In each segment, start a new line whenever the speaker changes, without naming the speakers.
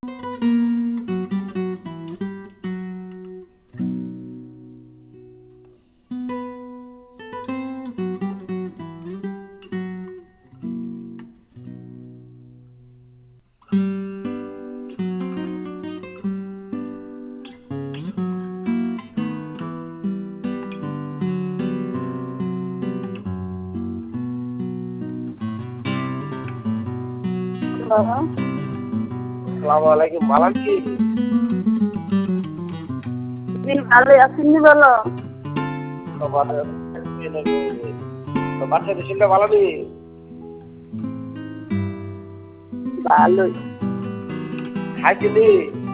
আসসালামু আলাইকুম, ভালো আছি?
ভালো আছেন বলো।
তো বাচ্চা দেশটা ভালো নেই?
ভালোই
খাইছি নি?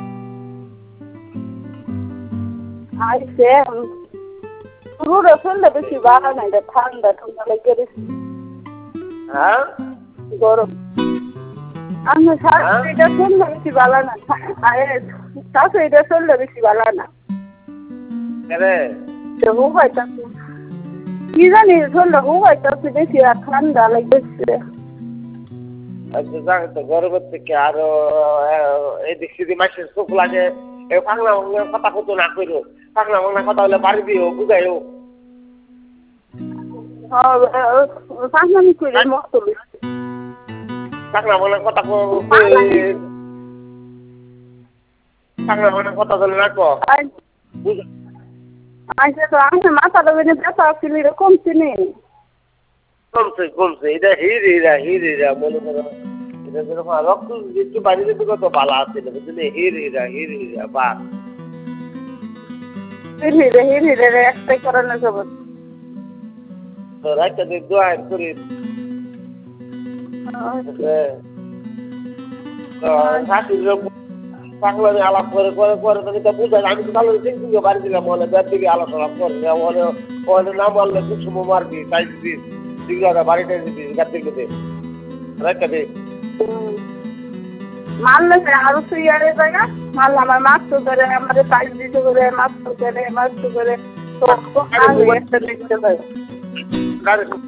আইসে পুরো শরীরটা বেশি ভালো নাই, ঠান্ডা ঠান্ডা লেগে গেছে,
হ্যাঁ
গরম। আমার শাশুড়িটা শরীরটা বেশি ভালো না, শাশুড়িটা শরীরটা বেশি ভালো না। হুবাইতেছে কি জানি, শরীরটা হুবাইতেছে বেশি, আর ঠান্ডা লেগেছে।
আচ্ছা জানি তো, গরমের থেকে আরো এদিক সেদিক মাসের চোখ লাগে। পাগলা বাংলা কথা কত না করো, পাগলা বাংলা কথা হলে বাড়ি দিও, বুঝাইও।
পাগলামি করে মতো
পাগলা বাংলা কথা পাগলা বাংলা কথা বলে রাখো।
আচ্ছা, তো আমি মাথাটা বেঁধে ব্যথা ছিল, এরকম চিনি
কমছে কমছে, এটা হিরা মনে করো, এটা যেরকম রক্ত একটু বাড়ি যেতে কত ভালো আছে, বুঝলি? হিরা বা
হিরে একটাই করানো যাবে।
তো রাইটা দিয়ে দোয়া করি। পাগলামি আলাপ করে করে করে তো বুঝা, আমি তো ভালো চিন্তা বাড়ি দিলাম, বলে ব্যাট দিকে আলোচনা করবে, ওখানে না বললে কিছু মারবি, তাই দিবি দিঘাটা বাড়িতে দিবি, গাছের মধ্যে রাইটা দিই।
মারলে আরো সুইয়ারে জায়গা মারলে আমার মাছ তো করে, আমাদের পাইপ দিতে করে, মাছ তো করে তো একটা দেখতে পাই।